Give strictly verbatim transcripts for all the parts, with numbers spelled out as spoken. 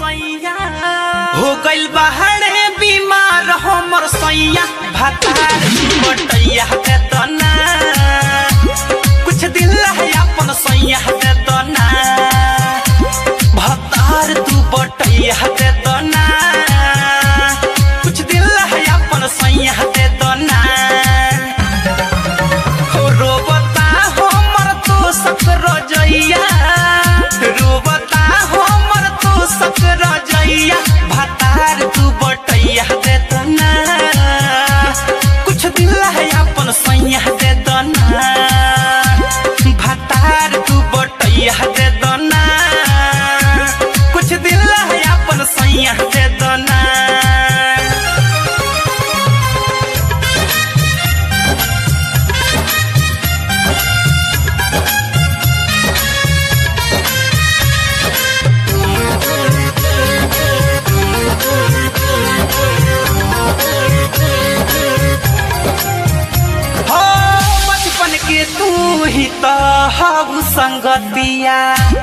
सैया हो गइल बाहरे बीमार हमर सैया भातार बटैया दे दना कुछ दिल है अपन सैया दे दना भातार तू बटैया दे दना कुछ दिल है अपन सैया दे दना हो रोबता हमर तो सकर जइया रोबता हमर तो सकर जइया भातार तू बटैया दे दना कुछ दिल है अपन सैया दे दना भातार तू बटैया दे दना कुछ दिल है अपन सैया दे दना तू ही तो हऊ संगतिया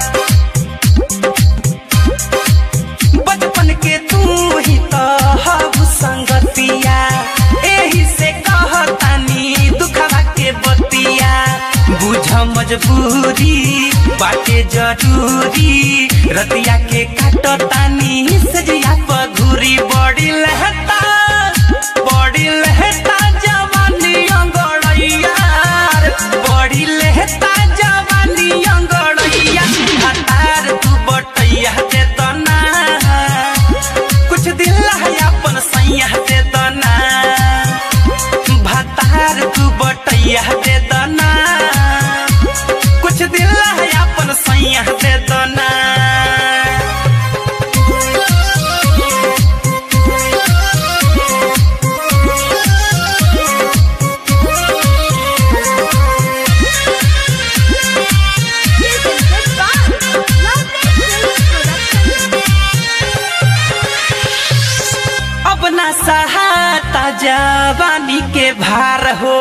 बचपन के तू ही तो हऊ संगतिया एही से कहतानी दुखवा के बतिया बुझ मजबूरी बाटे जरूरी रतिया के काटतानी सजिया पघुरी बड़ी लहता बड़ी लहता जवानी अंगड़ैया बड़ी लहता जवानी अंगड़ैया भातार तू बटैया दे दना कुछ दिल है अपन सैया दे दना भातार तू बटैया दे दना कुछ दिल है अपन सैया दे दना सहाता जवानी के भार हो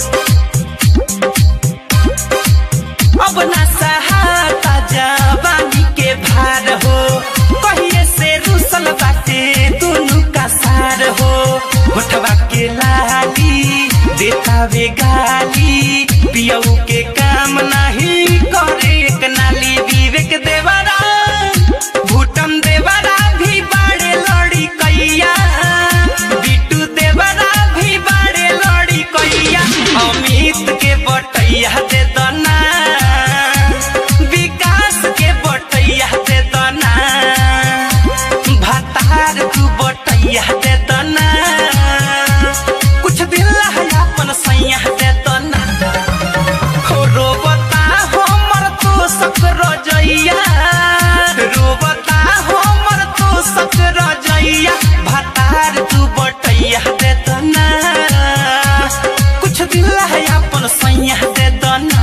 अब ना सहाता जवानी के भार हो कहिए से रुसल बाटे दोनों का सार हो होठवा के लाली देता वे गाली पियऊ के काम नहीं करे एक नाली विवेक देवरा भूटम देवरा भी बाड़े लड़ी कैया अमित के बटैया दे दना विकास के बटैया दे दना भातार तू बटैया दे दना कुछ दिल है अपन सैया दे दना हो रोबता हमर तो सकर जइया रोबता हमर तो सकर जइया भातार तू बटैया दे दना दिल है अपन सैया दे दना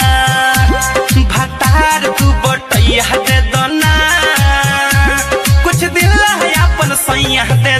भातार तू बटैया दे दना कुछ दिल है अपन सैया दे